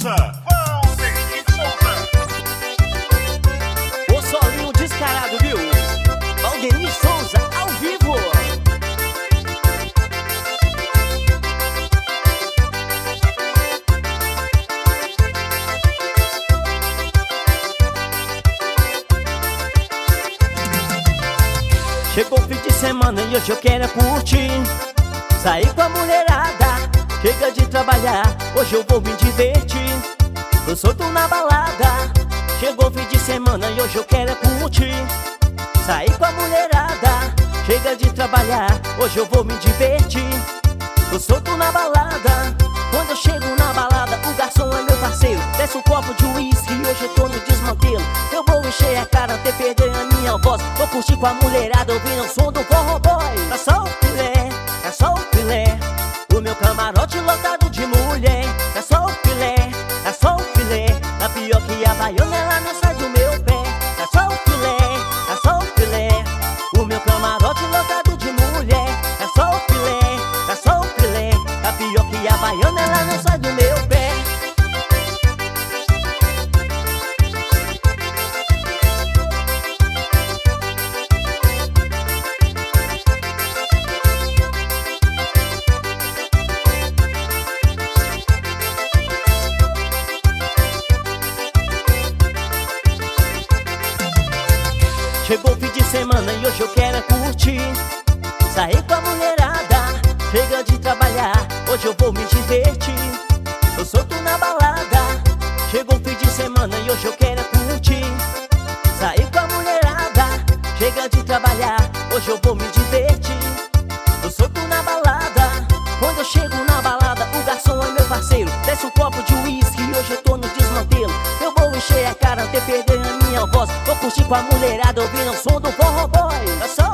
Souza, Valdemir Souza. O solinho descarado, viu? Valdemir Souza, ao vivo. Chegou o fim de semana e hoje eu quero é curtir. Sair com a mulherada, chega de trabalhar, hoje eu vou me divertir. Tô solto na balada, chegou o fim de semana e hoje eu quero é curtir. Sair com a mulherada, chega de trabalhar, hoje eu vou me divertir. Tô solto na balada, quando eu chego na balada, o garçom é meu parceiro. Desce um copo de uísque e hoje eu tô no desmantelo. Eu vou encher a cara até perder a minha voz. Vou curtir com a mulherada ouvindo o som do forró boy. Tá só o filé, é só o filé, o meu camarote lotado de mulher. É só o filé, é só o filé, tá pior que a baiana, ela não sai do meu pé. É só o filé, é só o filé, o meu camarote lotado de mulher. É só o filé, é só o filé, tá pior que a baiana, ela não sai do meu pé. Chegou o fim de semana e hoje eu quero é curtir. Sair com a mulherada, chega de trabalhar, hoje eu vou me divertir. Tô solto na balada, chegou o fim de semana e hoje eu quero é curtir. Sair com a mulherada, chega de trabalhar, hoje eu vou me divertir. Tô solto na balada, quando eu chego na balada, o garçom é meu parceiro. Desce um copo de uísque e hoje eu tô no desmantelo. Eu vou encher a cara até perder a minha voz. Vou curtir com a mulherada ouvindo o som do forró boy.